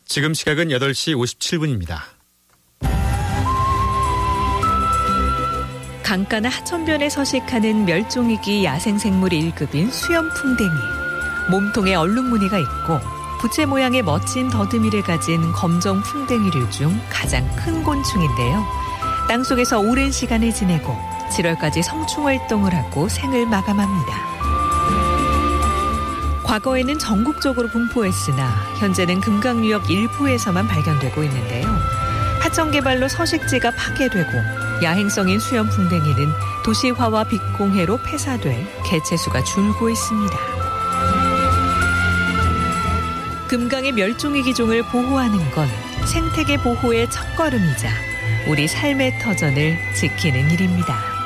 지금 시각은 8시 57분입니다. 강가나 하천변에 서식하는 멸종위기 야생생물 1급인 수염풍뎅이. 몸통에 얼룩무늬가 있고 부채 모양의 멋진 더듬이를 가진 검정 풍뎅이류 중 가장 큰 곤충인데요. 땅속에서 오랜 시간을 지내고 7월까지 성충활동을 하고 생을 마감합니다. 과거에는 전국적으로 분포했으나 현재는 금강유역 일부에서만 발견되고 있는데요. 하천 개발로 서식지가 파괴되고 야행성인 수염풍뎅이는 도시화와 빛공해로 폐사돼 개체수가 줄고 있습니다. 금강의 멸종위기종을 보호하는 건 생태계 보호의 첫걸음이자 우리 삶의 터전을 지키는 일입니다.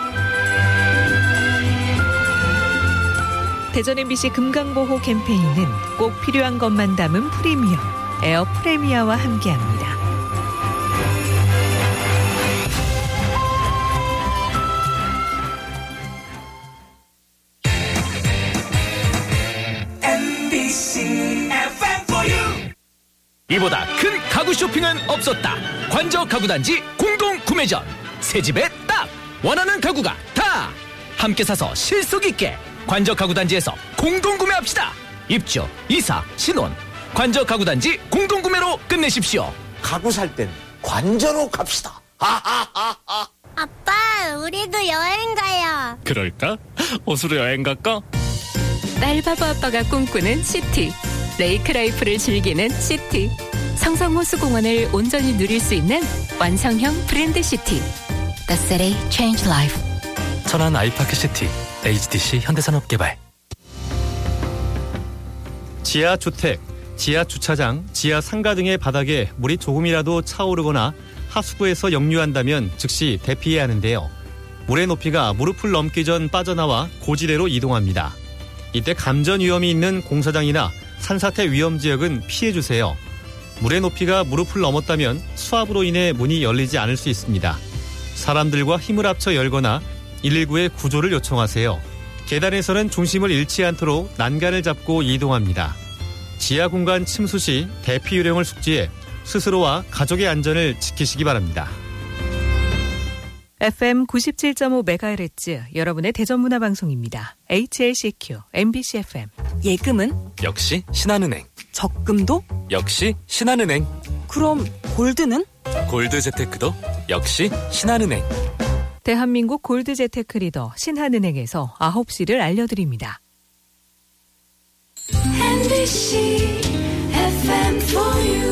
대전 MBC 금강보호 캠페인은 꼭 필요한 것만 담은 프리미엄, 에어 프레미아와 함께합니다. 이보다 큰 가구 쇼핑은 없었다. 관저 가구단지 공동 구매전. 새 집에 딱 원하는 가구가 다 함께 사서 실속 있게 관저 가구단지에서 공동 구매합시다. 입주, 이사, 신혼 관저 가구단지 공동 구매로 끝내십시오. 가구 살 땐 관저로 갑시다. 아빠, 우리도 여행 가요. 그럴까? 어디로 여행 갈까? 딸바보 아빠가 꿈꾸는 시티. 레이크 라이프를 즐기는 시티. 성성호수공원을 온전히 누릴 수 있는 완성형 브랜드 시티. The City Change Life. 천안 아이파크 시티. HDC 현대산업개발. 지하주택, 지하주차장, 지하상가 등의 바닥에 물이 조금이라도 차오르거나 하수구에서 역류한다면 즉시 대피해야 하는데요. 물의 높이가 무릎을 넘기 전 빠져나와 고지대로 이동합니다. 이때 감전 위험이 있는 공사장이나 산사태 위험 지역은 피해주세요. 물의 높이가 무릎을 넘었다면 수압으로 인해 문이 열리지 않을 수 있습니다. 사람들과 힘을 합쳐 열거나 119에 구조를 요청하세요. 계단에서는 중심을 잃지 않도록 난간을 잡고 이동합니다. 지하 공간 침수 시 대피 요령을 숙지해 스스로와 가족의 안전을 지키시기 바랍니다. FM 97.5MHz 여러분의 대전문화방송입니다. HLCQ, MBC FM. 예금은? 역시 신한은행. 적금도? 역시 신한은행. 그럼 골드는? 골드재테크도 역시 신한은행. 대한민국 골드재테크 리더 신한은행에서 9시를 알려드립니다. MBC FM for you.